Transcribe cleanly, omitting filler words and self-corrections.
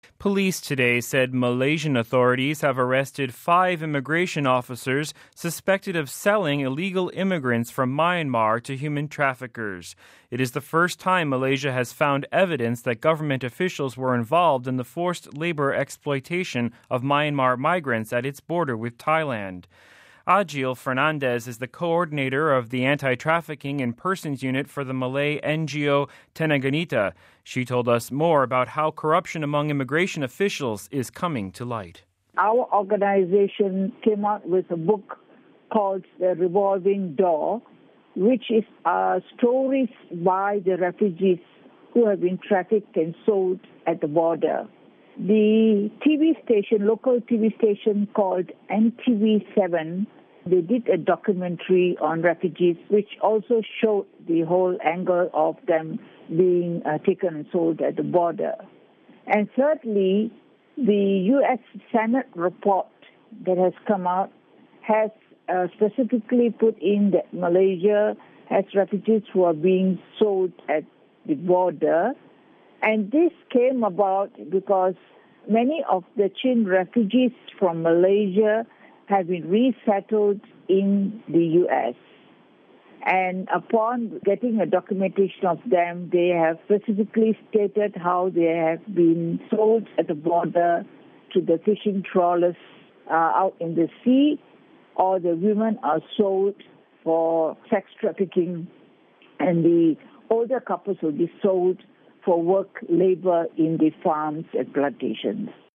Police today said Malaysian authorities have arrested 5 immigration officers suspected of selling illegal immigrants from Myanmar to human traffickers. It is the first time Malaysia has found evidence that government officials were involved in the forced labor exploitation of Myanmar migrants at its border with Thailand. Agil Fernandez is the coordinator of the Anti-Trafficking in Persons Unit for the Malay NGO Tenaganita. She told us more about how corruption among immigration officials is coming to light. Our organization came out with a book called The Revolving Door, which is stories by the refugees who have been trafficked and sold at the border. The local TV station called NTV7, they did a documentary on refugees, which also showed the whole angle of them being taken and sold at the border. And thirdly, the U.S. Senate report that has come out has specifically put in that Malaysia has refugees who are being sold at the border. And this came about because many of the Chin refugees from Malaysia have been resettled in the U.S. And upon getting a documentation of them, they have specifically stated how they have been sold at the border to the fishing trawlers out in the sea, or the women are sold for sex trafficking, and the older couples will be sold for work labor in the farms and plantations.